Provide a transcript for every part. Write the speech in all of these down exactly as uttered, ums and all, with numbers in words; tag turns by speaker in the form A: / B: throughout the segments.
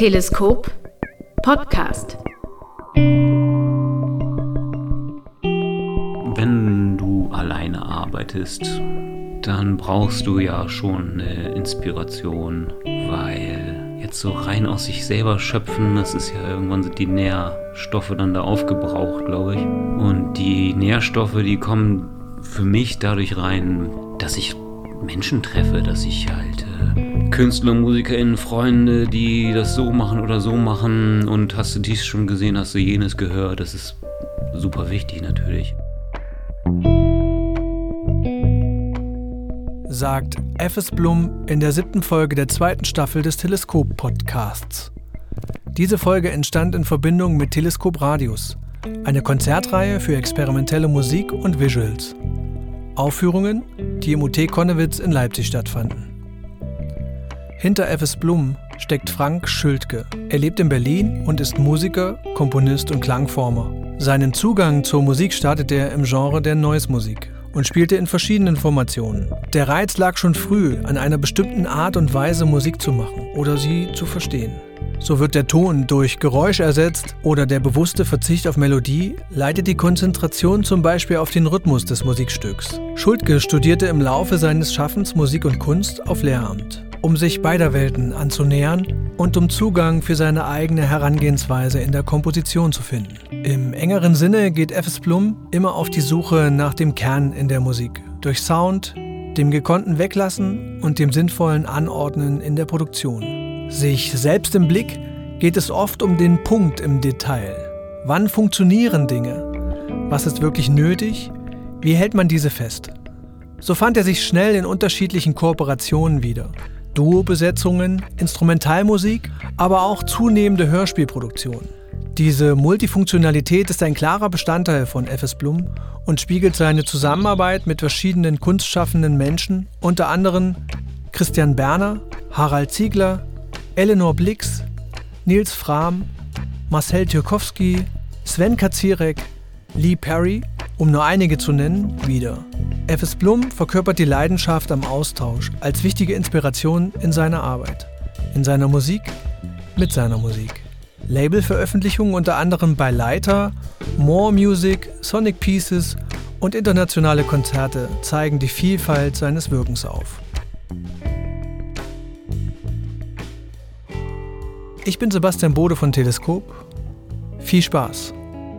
A: Teleskop Podcast.
B: Wenn du alleine arbeitest, dann brauchst du ja schon eine Inspiration, weil jetzt so rein aus sich selber schöpfen, das ist ja irgendwann sind die Nährstoffe dann da aufgebraucht, glaube ich. Und die Nährstoffe, die kommen für mich dadurch rein, dass ich Menschen treffe, dass ich halt äh, Künstler, MusikerInnen, Freunde, die das so machen oder so machen und hast du dies schon gesehen, hast du jenes gehört, das ist super wichtig natürlich.
C: Sagt F S Blum in der siebten Folge der zweiten Staffel des Teleskop-Podcasts. Diese Folge entstand in Verbindung mit Teleskop Radius, eine Konzertreihe für experimentelle Musik und Visuals. Aufführungen, die im U T Konnewitz in Leipzig stattfanden. Hinter F S Blum steckt Frank Schültke. Er lebt in Berlin und ist Musiker, Komponist und Klangformer. Seinen Zugang zur Musik startete er im Genre der Noise-Musik und spielte in verschiedenen Formationen. Der Reiz lag schon früh an einer bestimmten Art und Weise, Musik zu machen oder sie zu verstehen. So wird der Ton durch Geräusch ersetzt oder der bewusste Verzicht auf Melodie leitet die Konzentration zum Beispiel auf den Rhythmus des Musikstücks. Schültke studierte im Laufe seines Schaffens Musik und Kunst auf Lehramt, um sich beider Welten anzunähern und um Zugang für seine eigene Herangehensweise in der Komposition zu finden. Im engeren Sinne geht F S Blum immer auf die Suche nach dem Kern in der Musik, durch Sound, dem gekonnten Weglassen und dem sinnvollen Anordnen in der Produktion. Sich selbst im Blick geht es oft um den Punkt im Detail. Wann funktionieren Dinge? Was ist wirklich nötig? Wie hält man diese fest? So fand er sich schnell in unterschiedlichen Kooperationen wieder. Duo-Besetzungen, Instrumentalmusik, aber auch zunehmende Hörspielproduktionen. Diese Multifunktionalität ist ein klarer Bestandteil von F S Blum und spiegelt seine Zusammenarbeit mit verschiedenen kunstschaffenden Menschen, unter anderem Christian Berner, Harald Ziegler, Eleanor Blix, Nils Frahm, Marcel Tyrkowski, Sven Kacierek, Lee Perry, um nur einige zu nennen, wieder. F S Blum verkörpert die Leidenschaft am Austausch als wichtige Inspiration in seiner Arbeit, in seiner Musik, mit seiner Musik. Labelveröffentlichungen unter anderem bei Leiter, More Music, Sonic Pieces und internationale Konzerte zeigen die Vielfalt seines Wirkens auf. Ich bin Sebastian Bode von Teleskop. Viel Spaß!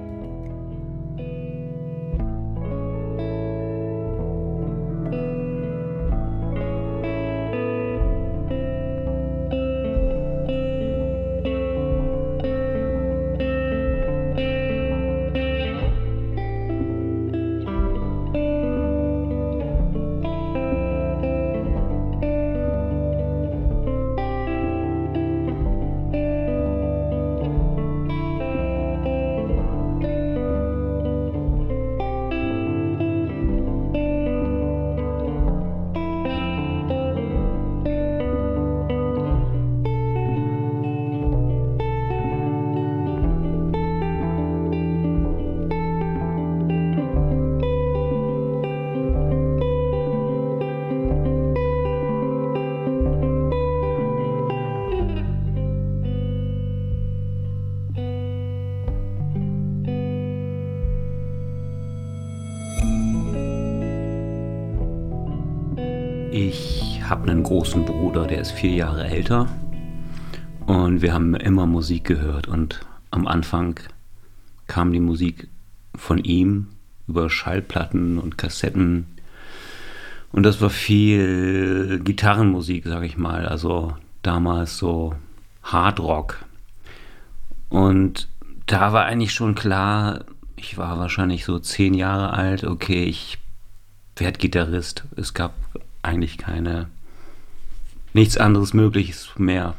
B: Ich habe einen großen Bruder, der ist vier Jahre älter und wir haben immer Musik gehört und am Anfang kam die Musik von ihm über Schallplatten und Kassetten und das war viel Gitarrenmusik, sag ich mal, also damals so Hardrock und da war eigentlich schon klar, ich war wahrscheinlich so zehn Jahre alt, okay, ich werde Gitarrist, es gab eigentlich keine, nichts anderes Mögliches mehr.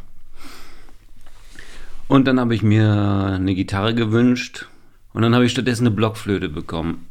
B: Und dann habe ich mir eine Gitarre gewünscht und dann habe ich stattdessen eine Blockflöte bekommen.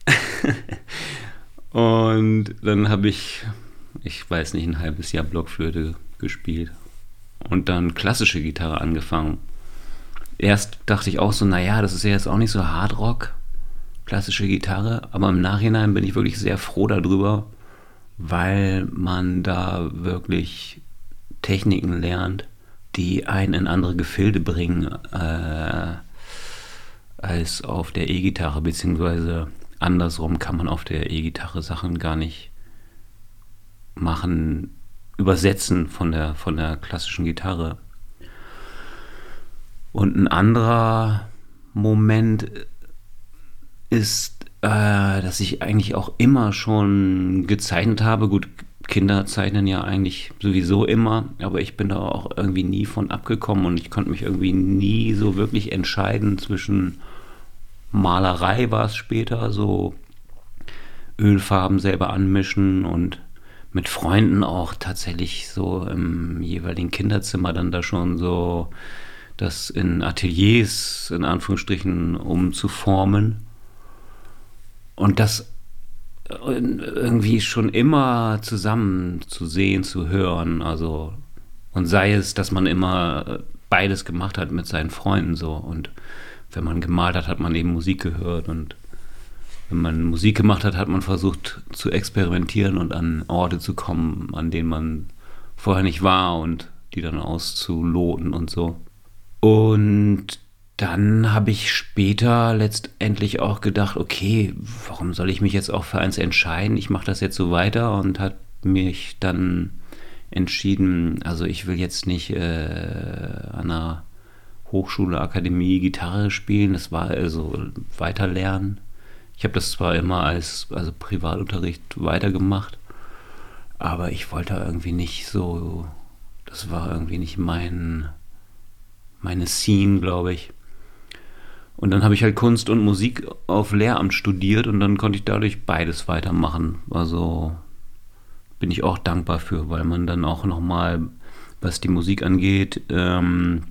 B: Und dann habe ich, ich weiß nicht, ein halbes Jahr Blockflöte gespielt und dann klassische Gitarre angefangen. Erst dachte ich auch so, naja, das ist ja jetzt auch nicht so Hardrock, klassische Gitarre, aber im Nachhinein bin ich wirklich sehr froh darüber, weil man da wirklich Techniken lernt die einen in andere Gefilde bringen äh, als auf der E-Gitarre, beziehungsweise andersrum kann man auf der E-Gitarre Sachen gar nicht machen, übersetzen von der, von der klassischen Gitarre. Und ein anderer Moment ist, äh, dass ich eigentlich auch immer schon gezeichnet habe. Gut, Kinder zeichnen ja eigentlich sowieso immer, aber ich bin da auch irgendwie nie von abgekommen und ich konnte mich irgendwie nie so wirklich entscheiden zwischen Malerei, war es später, so Ölfarben selber anmischen und mit Freunden auch tatsächlich so im jeweiligen Kinderzimmer dann da schon so das in Ateliers, in Anführungsstrichen, umzuformen. Und das irgendwie schon immer zusammen zu sehen, zu hören. Also, und sei es, dass man immer beides gemacht hat mit seinen Freunden so. Und wenn man gemalt hat, hat man eben Musik gehört. Und wenn man Musik gemacht hat, hat man versucht zu experimentieren und an Orte zu kommen, an denen man vorher nicht war und die dann auszuloten und so. Und dann habe ich später letztendlich auch gedacht, okay, warum soll ich mich jetzt auch für eins entscheiden? Ich mache das jetzt so weiter und habe mich dann entschieden, also ich will jetzt nicht äh, an einer Hochschule, Akademie Gitarre spielen, das war also weiterlernen. Ich habe das zwar immer als also Privatunterricht weitergemacht, aber ich wollte irgendwie nicht so, das war irgendwie nicht mein, meine Scene, glaube ich. Und dann habe ich halt Kunst und Musik auf Lehramt studiert und dann konnte ich dadurch beides weitermachen. Also bin ich auch dankbar für, weil man dann auch nochmal, was die Musik angeht, ähm,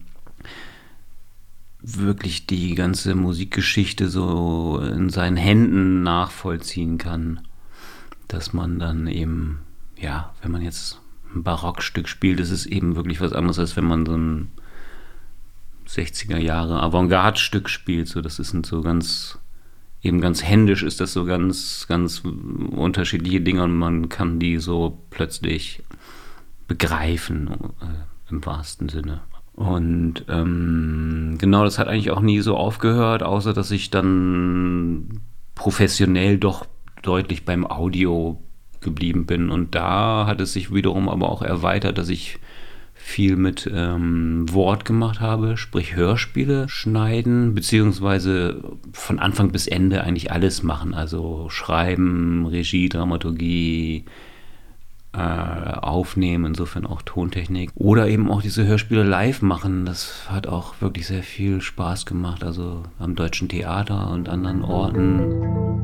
B: wirklich die ganze Musikgeschichte so in seinen Händen nachvollziehen kann. Dass man dann eben, ja, wenn man jetzt ein Barockstück spielt, ist es eben wirklich was anderes, als wenn man so ein sechziger Jahre Avantgarde-Stück spielt. So, das ist so ganz, eben ganz händisch ist das so ganz, ganz unterschiedliche Dinge und man kann die so plötzlich begreifen, äh, im wahrsten Sinne. Und ähm, genau, das hat eigentlich auch nie so aufgehört, außer dass ich dann professionell doch deutlich beim Audio geblieben bin. Und da hat es sich wiederum aber auch erweitert, dass ich viel mit ähm, Wort gemacht habe, sprich Hörspiele schneiden, beziehungsweise von Anfang bis Ende eigentlich alles machen. Also Schreiben, Regie, Dramaturgie, Äh, aufnehmen, insofern auch Tontechnik. Oder eben auch diese Hörspiele live machen. Das hat auch wirklich sehr viel Spaß gemacht. Also am Deutschen Theater und anderen Orten.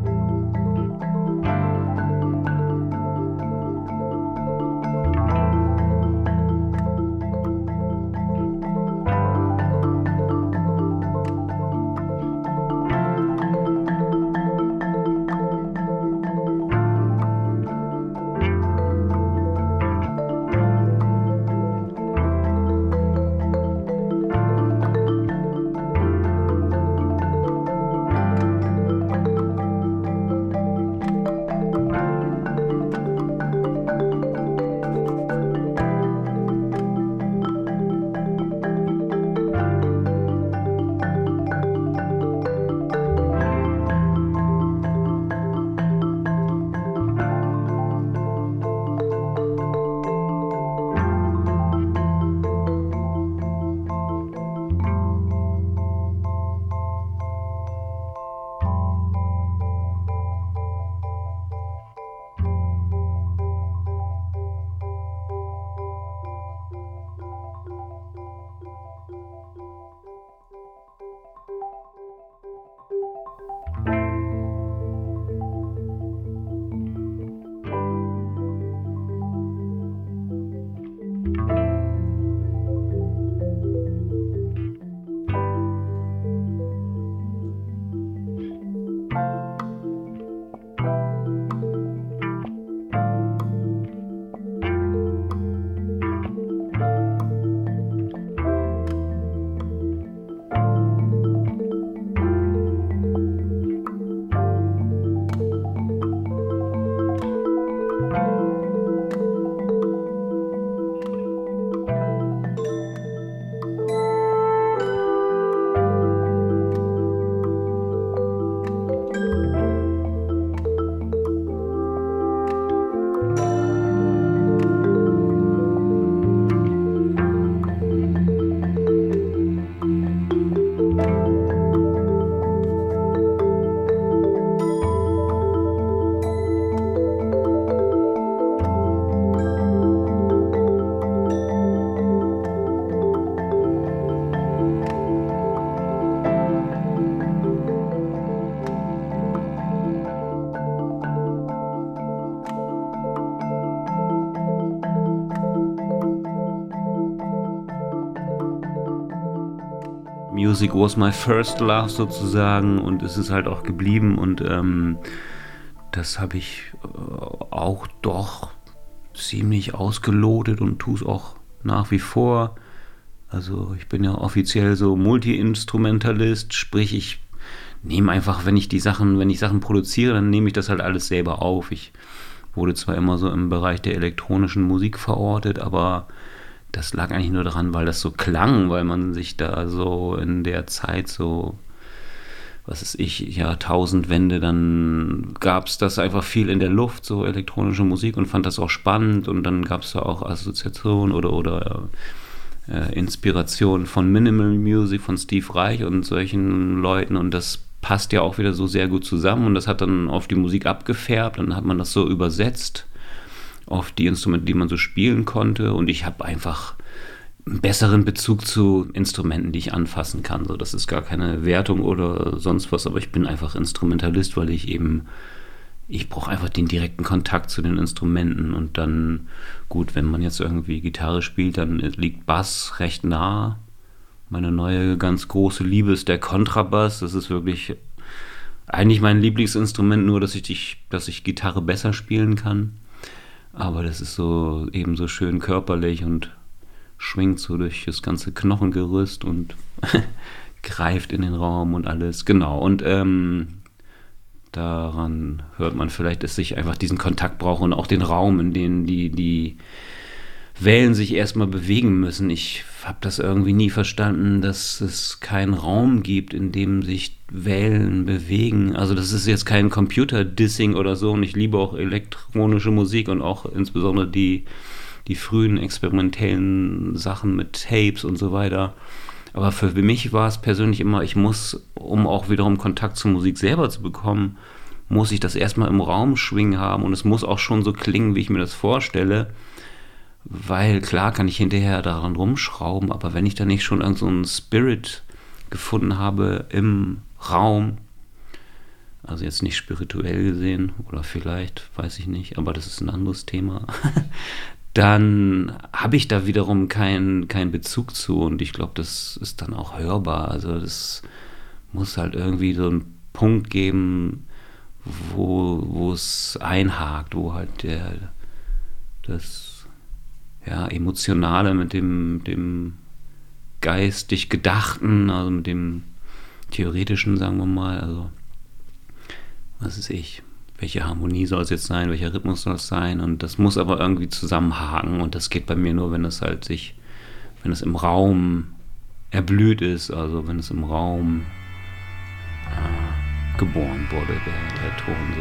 B: Music was my first love sozusagen und es ist halt auch geblieben und ähm, das habe ich äh, auch doch ziemlich ausgelotet und tue es auch nach wie vor. Also ich bin ja offiziell so Multi-Instrumentalist, sprich ich nehme einfach, wenn ich die Sachen, wenn ich Sachen produziere, dann nehme ich das halt alles selber auf. Ich wurde zwar immer so im Bereich der elektronischen Musik verortet, aber das lag eigentlich nur daran, weil das so klang, weil man sich da so in der Zeit so, was weiß ich, Jahrtausendwende, dann gab es das einfach viel in der Luft, so elektronische Musik und fand das auch spannend und dann gab es da auch Assoziationen oder, oder äh, Inspiration von Minimal Music, von Steve Reich und solchen Leuten und das passt ja auch wieder so sehr gut zusammen und das hat dann auf die Musik abgefärbt und dann hat man das so übersetzt auf die Instrumente, die man so spielen konnte und ich habe einfach einen besseren Bezug zu Instrumenten, die ich anfassen kann. So, das ist gar keine Wertung oder sonst was, aber ich bin einfach Instrumentalist, weil ich eben, ich brauche einfach den direkten Kontakt zu den Instrumenten und dann, gut, wenn man jetzt irgendwie Gitarre spielt, dann liegt Bass recht nah. Meine neue ganz große Liebe ist der Kontrabass. Das ist wirklich eigentlich mein Lieblingsinstrument, nur dass ich, die, dass ich Gitarre besser spielen kann. Aber das ist so eben so schön körperlich und schwingt so durch das ganze Knochengerüst und greift in den Raum und alles. Genau, und ähm, daran hört man vielleicht, dass ich einfach diesen Kontakt brauche und auch den Raum, in dem die, die Wellen sich erstmal bewegen müssen. Ich habe das irgendwie nie verstanden, dass es keinen Raum gibt, in dem sich Wellen bewegen. Also das ist jetzt kein Computer-Dissing oder so und ich liebe auch elektronische Musik und auch insbesondere die, die frühen experimentellen Sachen mit Tapes und so weiter. Aber für mich war es persönlich immer, ich muss, um auch wiederum Kontakt zur Musik selber zu bekommen, muss ich das erstmal im Raum schwingen haben und es muss auch schon so klingen, wie ich mir das vorstelle. Weil klar kann ich hinterher daran rumschrauben, aber wenn ich da nicht schon irgend so einen Spirit gefunden habe im Raum, also jetzt nicht spirituell gesehen oder vielleicht, weiß ich nicht, aber das ist ein anderes Thema, dann habe ich da wiederum keinen keinen Bezug zu und ich glaube, das ist dann auch hörbar. Also das muss halt irgendwie so einen Punkt geben, wo wo es einhakt, wo halt der das ja, Emotionale mit dem, dem geistig Gedachten, also mit dem Theoretischen, sagen wir mal, also was weiß ich, welche Harmonie soll es jetzt sein, welcher Rhythmus soll es sein und das muss aber irgendwie zusammenhaken und das geht bei mir nur, wenn es halt sich, wenn es im Raum erblüht ist, also wenn es im Raum äh, geboren wurde, der, der Ton so.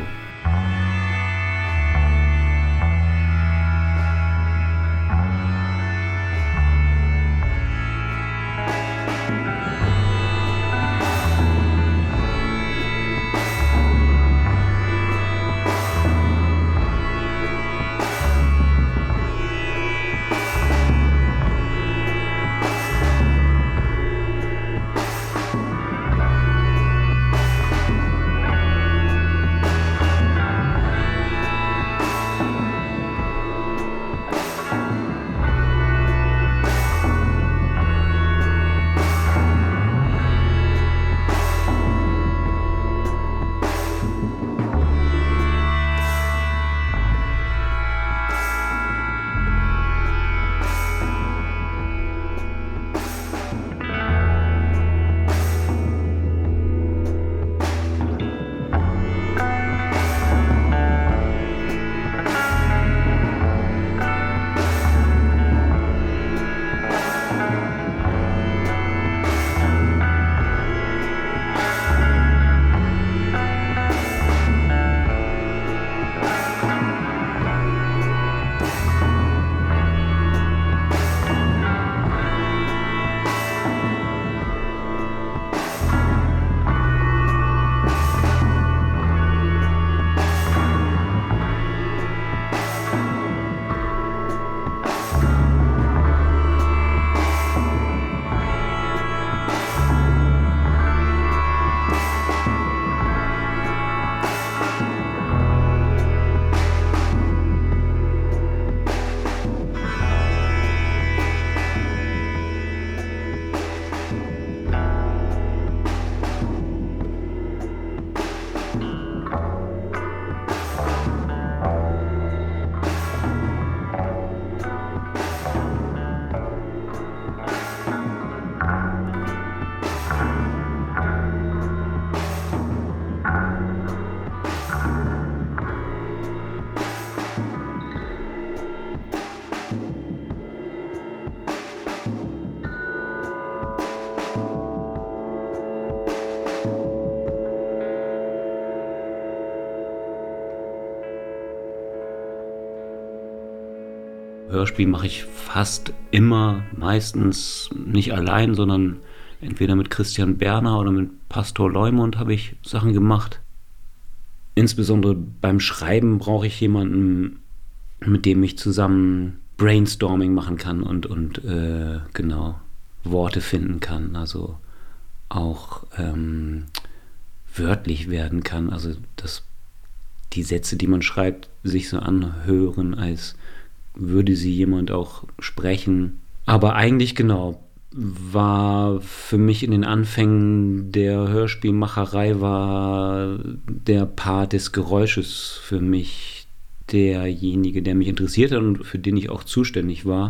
B: Hörspiel mache ich fast immer, meistens nicht allein, sondern entweder mit Christian Berner oder mit Pastor Leumund habe ich Sachen gemacht. Insbesondere beim Schreiben brauche ich jemanden, mit dem ich zusammen Brainstorming machen kann und, und äh, genau Worte finden kann, also auch ähm, wörtlich werden kann, also dass die Sätze, die man schreibt, sich so anhören, als würde sie jemand auch sprechen. Aber eigentlich genau, war für mich in den Anfängen der Hörspielmacherei war der Part des Geräusches für mich derjenige, der mich interessiert hat und für den ich auch zuständig war.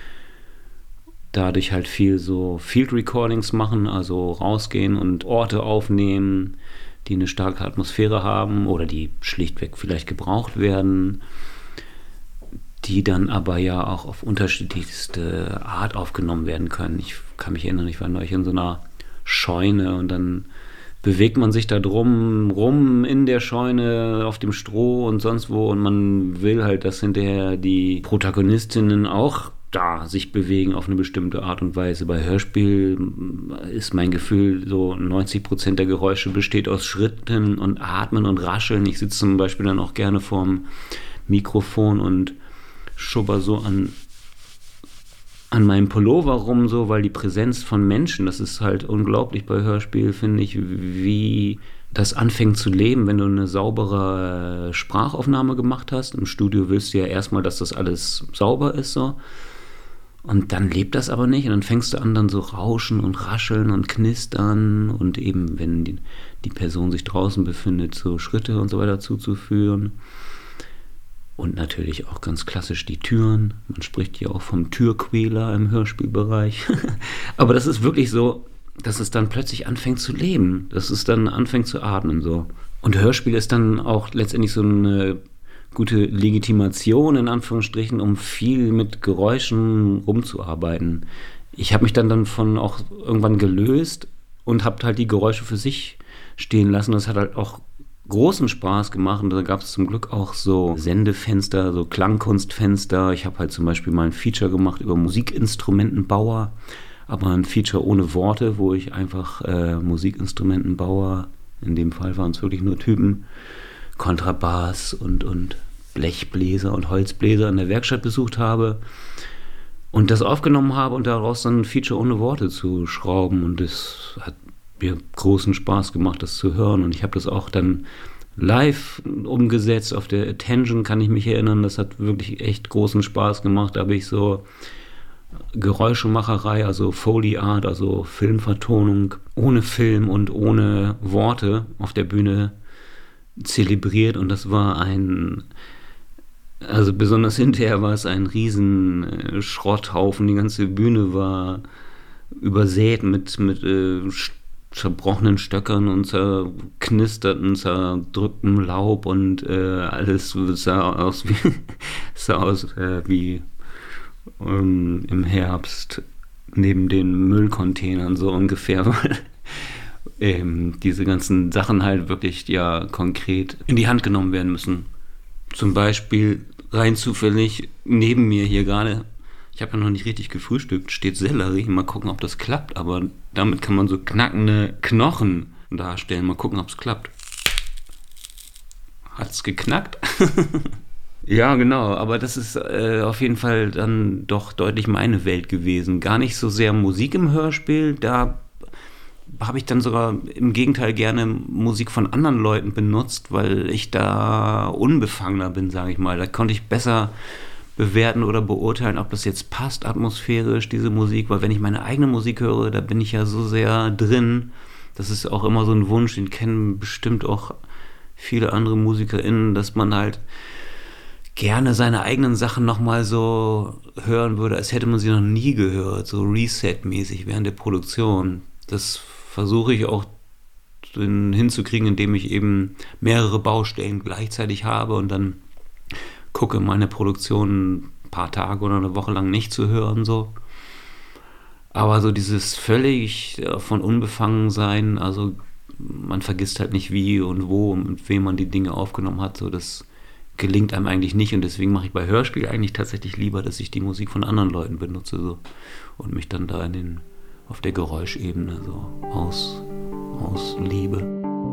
B: Dadurch halt viel so Field Recordings machen, also rausgehen und Orte aufnehmen, die eine starke Atmosphäre haben oder die schlichtweg vielleicht gebraucht werden, die dann aber ja auch auf unterschiedlichste Art aufgenommen werden können. Ich kann mich erinnern, ich war neulich in so einer Scheune und dann bewegt man sich da drum rum in der Scheune, auf dem Stroh und sonst wo und man will halt, dass hinterher die Protagonistinnen auch da sich bewegen auf eine bestimmte Art und Weise. Bei Hörspiel ist mein Gefühl, so neunzig Prozent der Geräusche besteht aus Schritten und Atmen und Rascheln. Ich sitze zum Beispiel dann auch gerne vorm Mikrofon und schubber so an, an meinem Pullover rum, so, weil die Präsenz von Menschen, das ist halt unglaublich bei Hörspiel, finde ich, wie das anfängt zu leben, wenn du eine saubere Sprachaufnahme gemacht hast. Im Studio willst du ja erstmal, dass das alles sauber ist, so. Und dann lebt das aber nicht und dann fängst du an, dann so rauschen und rascheln und knistern und eben, wenn die, die Person sich draußen befindet, so Schritte und so weiter zuzuführen. Und natürlich auch ganz klassisch die Türen. Man spricht ja auch vom Türquäler im Hörspielbereich. Aber das ist wirklich so, dass es dann plötzlich anfängt zu leben. Dass es dann anfängt zu atmen, so. Und Hörspiel ist dann auch letztendlich so eine gute Legitimation, in Anführungsstrichen, um viel mit Geräuschen rumzuarbeiten. Ich habe mich dann, dann von auch irgendwann gelöst und habe halt die Geräusche für sich stehen lassen. Das hat halt auch großen Spaß gemacht und da gab es zum Glück auch so Sendefenster, so Klangkunstfenster. Ich habe halt zum Beispiel mal ein Feature gemacht über Musikinstrumentenbauer, aber ein Feature ohne Worte, wo ich einfach äh, Musikinstrumentenbauer, in dem Fall waren es wirklich nur Typen, Kontrabass und, und Blechbläser und Holzbläser in der Werkstatt besucht habe und das aufgenommen habe und daraus dann ein Feature ohne Worte zu schrauben und das hat mir großen Spaß gemacht, das zu hören und ich habe das auch dann live umgesetzt auf der Attention, kann ich mich erinnern, das hat wirklich echt großen Spaß gemacht, da habe ich so Geräuschemacherei, also Foley Art, also Filmvertonung ohne Film und ohne Worte auf der Bühne zelebriert und das war ein, also besonders hinterher war es ein riesen Schrotthaufen, die ganze Bühne war übersät mit, mit äh, zerbrochenen Stöckern und zerknisterten, zerdrücktem Laub und äh, alles sah aus wie, sah aus, äh, wie ähm, im Herbst neben den Müllcontainern so ungefähr, weil ähm, diese ganzen Sachen halt wirklich ja konkret in die Hand genommen werden müssen. Zum Beispiel rein zufällig neben mir hier gerade, ich habe ja noch nicht richtig gefrühstückt, steht Sellerie. Mal gucken, ob das klappt. Aber damit kann man so knackende Knochen darstellen. Mal gucken, ob es klappt. Hat's geknackt? Ja, genau. Aber das ist äh, auf jeden Fall dann doch deutlich meine Welt gewesen. Gar nicht so sehr Musik im Hörspiel. Da habe ich dann sogar im Gegenteil gerne Musik von anderen Leuten benutzt, weil ich da unbefangener bin, sage ich mal. Da konnte ich besser bewerten oder beurteilen, ob das jetzt passt atmosphärisch, diese Musik, weil wenn ich meine eigene Musik höre, da bin ich ja so sehr drin. Das ist auch immer so ein Wunsch, den kennen bestimmt auch viele andere MusikerInnen, dass man halt gerne seine eigenen Sachen nochmal so hören würde, als hätte man sie noch nie gehört, so Reset-mäßig während der Produktion. Das versuche ich auch hinzukriegen, indem ich eben mehrere Baustellen gleichzeitig habe und dann gucke, meine Produktion ein paar Tage oder eine Woche lang nicht zu hören, so. Aber so dieses völlig von unbefangen sein, also man vergisst halt nicht wie und wo und mit wem man die Dinge aufgenommen hat, so das gelingt einem eigentlich nicht und deswegen mache ich bei Hörspiel eigentlich tatsächlich lieber, dass ich die Musik von anderen Leuten benutze so, und mich dann da in den, auf der Geräuschebene so aus, ausliebe.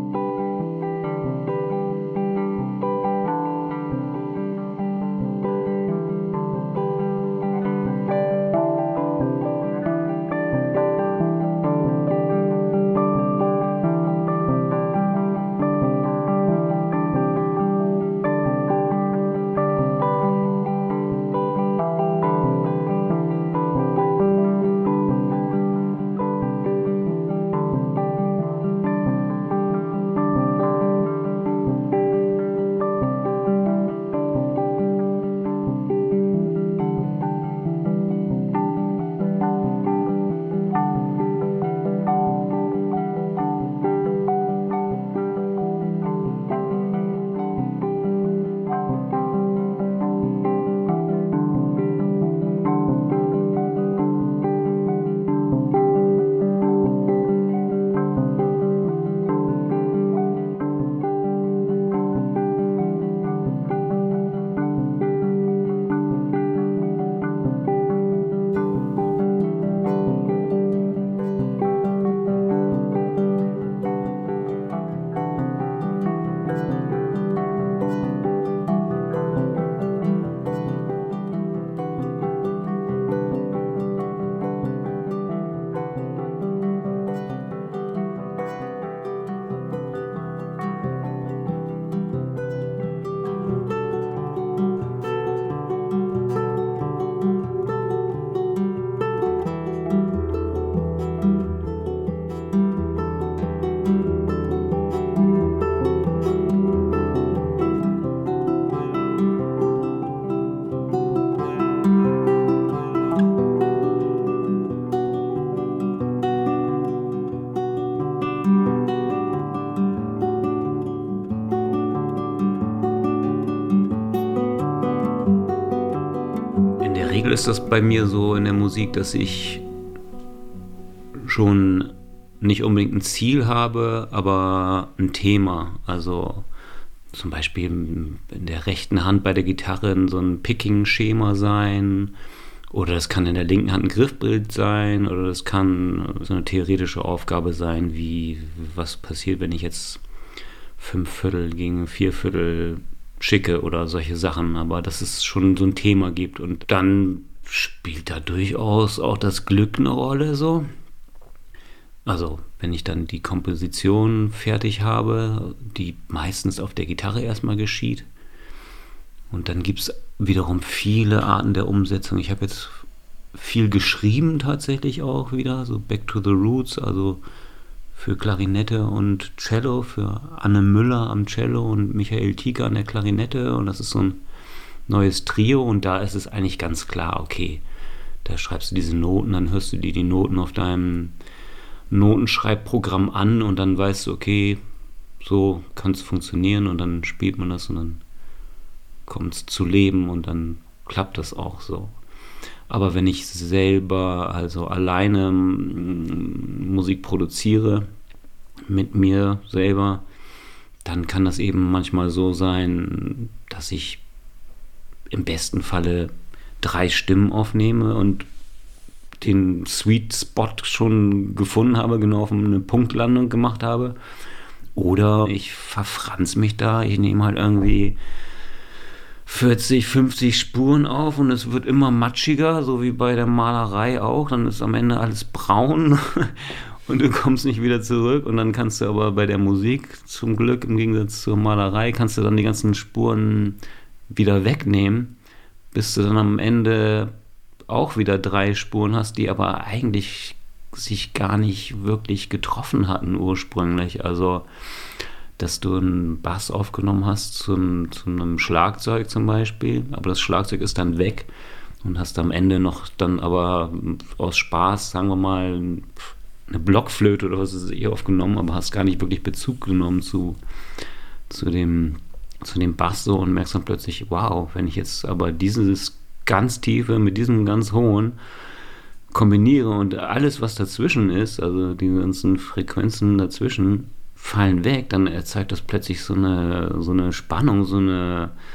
B: Ist das bei mir so in der Musik, dass ich schon nicht unbedingt ein Ziel habe, aber ein Thema. Also zum Beispiel in der rechten Hand bei der Gitarre so ein Picking-Schema sein, oder das kann in der linken Hand ein Griffbild sein, oder das kann so eine theoretische Aufgabe sein, wie was passiert, wenn ich jetzt fünf Viertel gegen vier Viertel schicke oder solche Sachen, aber dass es schon so ein Thema gibt. Und dann spielt da durchaus auch das Glück eine Rolle so. Also wenn ich dann die Komposition fertig habe, die meistens auf der Gitarre erstmal geschieht. Und dann gibt es wiederum viele Arten der Umsetzung. Ich habe jetzt viel geschrieben tatsächlich auch wieder, so Back to the Roots, also für Klarinette und Cello, für Anne Müller am Cello und Michael Tieker an der Klarinette, und das ist so ein neues Trio, und da ist es eigentlich ganz klar, okay, da schreibst du diese Noten, dann hörst du dir die Noten auf deinem Notenschreibprogramm an und dann weißt du, okay, so kann es funktionieren, und dann spielt man das und dann kommt es zu Leben und dann klappt das auch so. Aber wenn ich selber, also alleine Musik produziere, mit mir selber, dann kann das eben manchmal so sein, dass ich im besten Falle drei Stimmen aufnehme und den Sweet Spot schon gefunden habe, genau auf eine Punktlandung gemacht habe. Oder ich verfranz mich da, ich nehme halt irgendwie vierzig, fünfzig Spuren auf und es wird immer matschiger, so wie bei der Malerei auch. Dann ist am Ende alles braun und du kommst nicht wieder zurück. Und dann kannst du aber bei der Musik zum Glück, im Gegensatz zur Malerei, kannst du dann die ganzen Spuren wieder wegnehmen, bis du dann am Ende auch wieder drei Spuren hast, die aber eigentlich sich gar nicht wirklich getroffen hatten ursprünglich. Also dass du einen Bass aufgenommen hast zu, zu einem Schlagzeug zum Beispiel, aber das Schlagzeug ist dann weg und hast am Ende noch dann aber aus Spaß, sagen wir mal, eine Blockflöte oder was ist eh aufgenommen, aber hast gar nicht wirklich Bezug genommen zu, zu dem, zu dem Bass so, und merkst dann plötzlich, wow, wenn ich jetzt aber dieses ganz Tiefe mit diesem ganz Hohen kombiniere und alles, was dazwischen ist, also die ganzen Frequenzen dazwischen, fallen weg, dann erzeugt das plötzlich so eine, so eine Spannung, so eine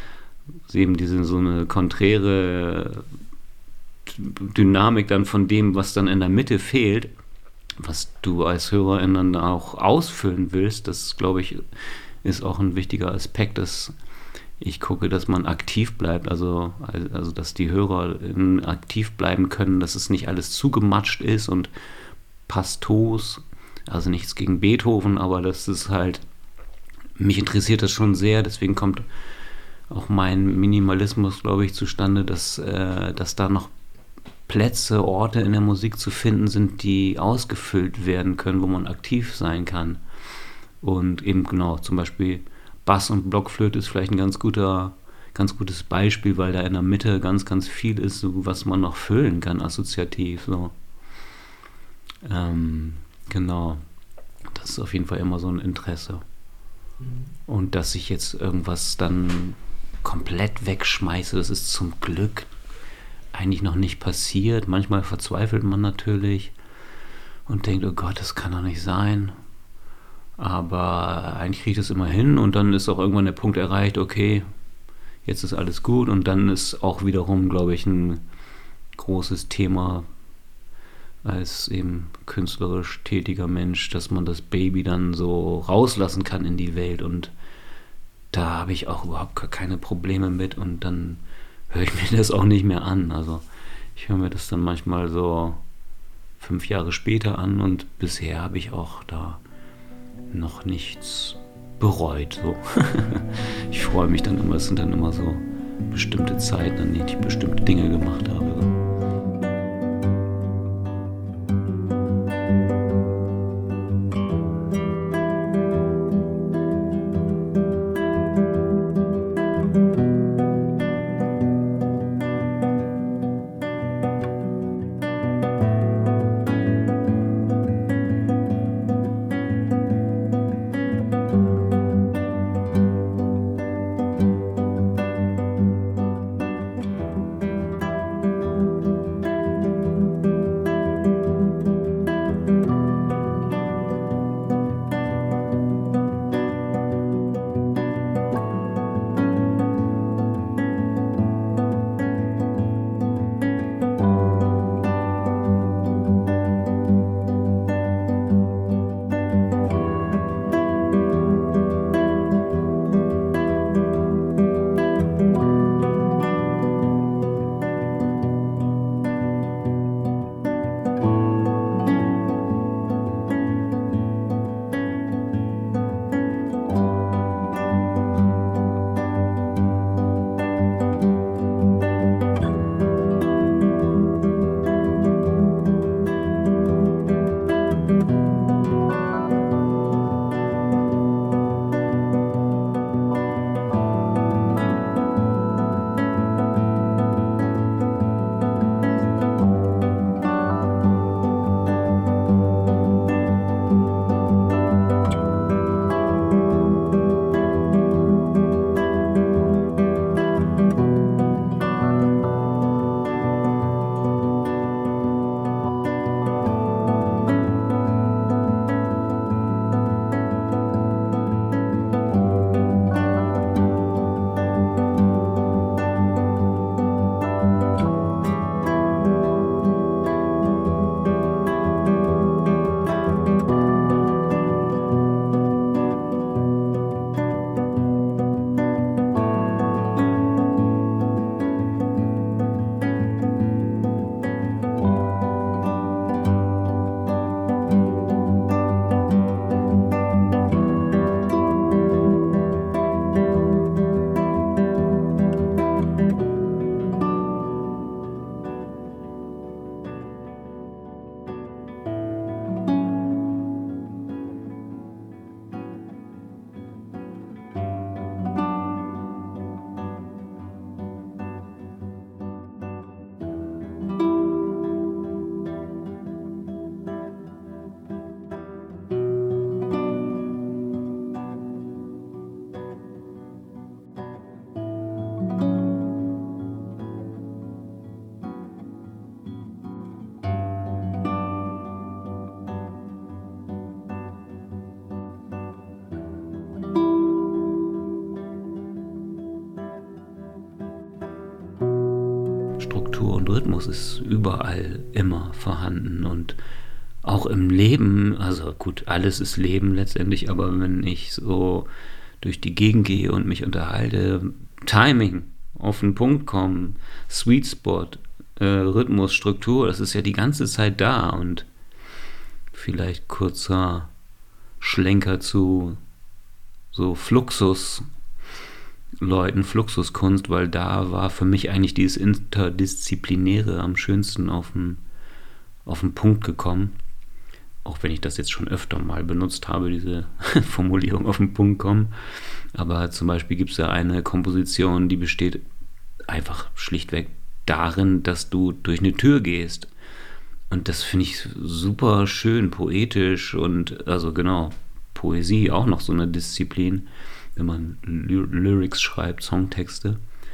B: eben diese so eine konträre Dynamik dann von dem, was dann in der Mitte fehlt, was du als Hörerin dann auch ausfüllen willst. Das, glaube ich, ist auch ein wichtiger Aspekt, dass ich gucke, dass man aktiv bleibt, also, also dass die Hörer aktiv bleiben können, dass es nicht alles zugematscht ist und pastos, also nichts gegen Beethoven, aber das ist halt, mich interessiert das schon sehr, deswegen kommt auch mein Minimalismus, glaube ich, zustande, dass, äh, dass da noch Plätze, Orte in der Musik zu finden sind, die ausgefüllt werden können, wo man aktiv sein kann. Und eben genau, zum Beispiel Bass und Blockflöte ist vielleicht ein ganz guter, ganz gutes Beispiel, weil da in der Mitte ganz, ganz viel ist, so, was man noch füllen kann, assoziativ. So. Ähm, genau. Das ist auf jeden Fall immer so ein Interesse. Mhm. Und dass ich jetzt irgendwas dann komplett wegschmeiße, das ist zum Glück eigentlich noch nicht passiert. Manchmal verzweifelt man natürlich und denkt, oh Gott, das kann doch nicht sein. Aber eigentlich kriege ich das immer hin und dann ist auch irgendwann der Punkt erreicht, okay, jetzt ist alles gut und dann ist auch wiederum, glaube ich, ein großes Thema als eben künstlerisch tätiger Mensch, dass man das Baby dann so rauslassen kann in die Welt und da habe ich auch überhaupt keine Probleme mit und dann höre ich mir das auch nicht mehr an. Also ich höre mir das dann manchmal so fünf Jahre später an und bisher habe ich auch da noch nichts bereut. So. Ich freue mich dann immer, es sind dann immer so bestimmte Zeiten, an denen ich bestimmte Dinge gemacht habe. So. Struktur und Rhythmus ist überall immer vorhanden und auch im Leben, also gut, alles ist Leben letztendlich, aber wenn ich so durch die Gegend gehe und mich unterhalte, Timing, auf den Punkt kommen, Sweet Spot, äh, Rhythmus, Struktur, das ist ja die ganze Zeit da. Und vielleicht kurzer Schlenker zu so Fluxus-Leuten, Fluxuskunst, weil da war für mich eigentlich dieses Interdisziplinäre am schönsten auf den, auf den Punkt gekommen. Auch wenn ich das jetzt schon öfter mal benutzt habe, diese Formulierung auf den Punkt kommen. Aber zum Beispiel gibt es ja eine Komposition, die besteht einfach schlichtweg darin, dass du durch eine Tür gehst. Und das finde ich super schön, poetisch und also genau, Poesie auch noch so eine Disziplin, wenn man Ly- Lyrics schreibt, Songtexte.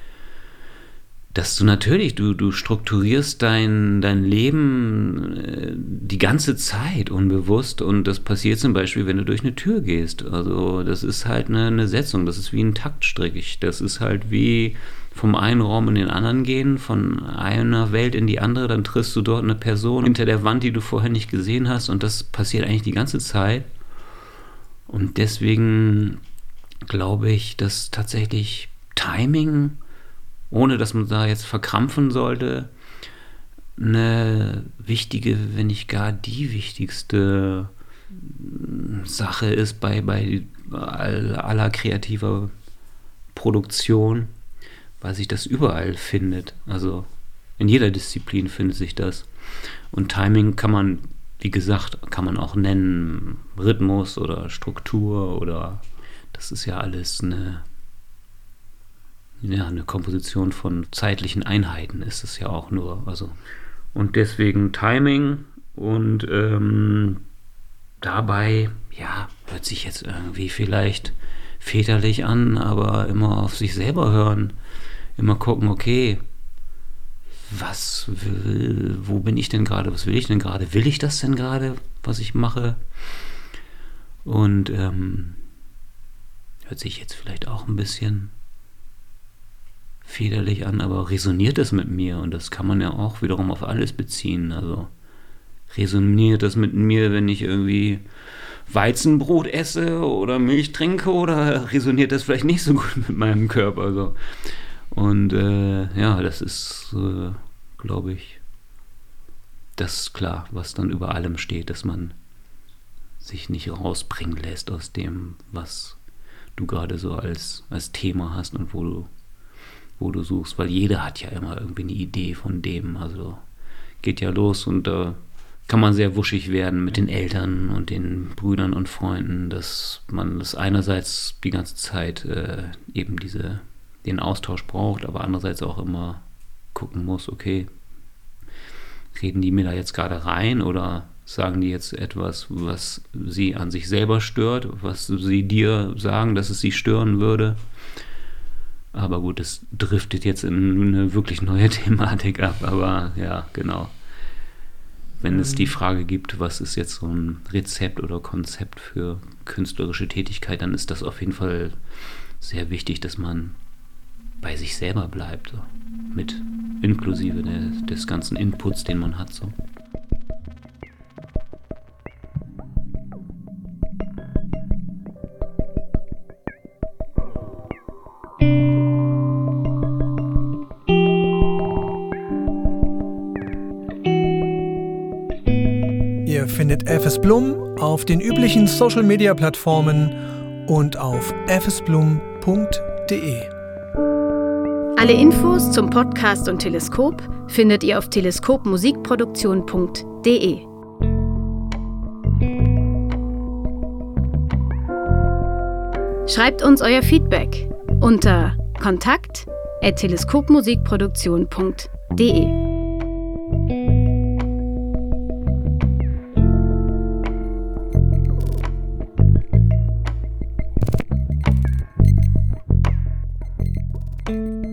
B: Dass du natürlich, du, du strukturierst dein, dein Leben äh, die ganze Zeit unbewusst und das passiert zum Beispiel, wenn du durch eine Tür gehst. Also das ist halt eine, eine Setzung, das ist wie ein Taktstrick. Ich, das ist halt wie vom einen Raum in den anderen gehen, von einer Welt in die andere, dann triffst du dort eine Person hinter der Wand, die du vorher nicht gesehen hast und das passiert eigentlich die ganze Zeit. Und deswegen glaube ich, dass tatsächlich Timing, ohne dass man da jetzt verkrampfen sollte, eine wichtige, wenn nicht gar die wichtigste Sache ist bei, bei aller kreativer Produktion, weil sich das überall findet. Also in jeder Disziplin findet sich das. Und Timing kann man, wie gesagt, kann man auch nennen, Rhythmus oder Struktur oder das ist ja alles eine Ja, eine Komposition von zeitlichen Einheiten ist es ja auch nur. Also. Und deswegen Timing und ähm, dabei, ja, hört sich jetzt irgendwie vielleicht väterlich an, aber immer auf sich selber hören. Immer gucken, okay, was will, wo bin ich denn gerade, was will ich denn gerade? Will ich das denn gerade, was ich mache? Und ähm, hört sich jetzt vielleicht auch ein bisschen väterlich an, aber resoniert das mit mir? Und das kann man ja auch wiederum auf alles beziehen. Also resoniert das mit mir, wenn ich irgendwie Weizenbrot esse oder Milch trinke, oder resoniert das vielleicht nicht so gut mit meinem Körper? So. Und äh, ja, das ist, äh, glaube ich, das ist klar, was dann über allem steht, dass man sich nicht rausbringen lässt aus dem, was du gerade so als, als Thema hast und wo du wo du suchst, weil jeder hat ja immer irgendwie eine Idee von dem, also geht ja los und da äh, kann man sehr wuschig werden mit den Eltern und den Brüdern und Freunden, dass man das einerseits die ganze Zeit äh, eben diese, den Austausch braucht, aber andererseits auch immer gucken muss, okay, reden die mir da jetzt gerade rein oder sagen die jetzt etwas, was sie an sich selber stört, was sie dir sagen, dass es sie stören würde. Aber gut, es driftet jetzt in eine wirklich neue Thematik ab. Aber ja, genau. Wenn es die Frage gibt, was ist jetzt so ein Rezept oder Konzept für künstlerische Tätigkeit, dann ist das auf jeden Fall sehr wichtig, dass man bei sich selber bleibt. So. Mit inklusive des, des ganzen Inputs, den man hat. So.
C: Ihr findet F S Blum auf den üblichen Social-Media-Plattformen und auf f s blum punkt d e.
A: Alle Infos zum Podcast und Teleskop findet ihr auf teleskop musikproduktion punkt d e. Schreibt uns euer Feedback unter kontakt at teleskop musikproduktion punkt d e.
C: Thank you.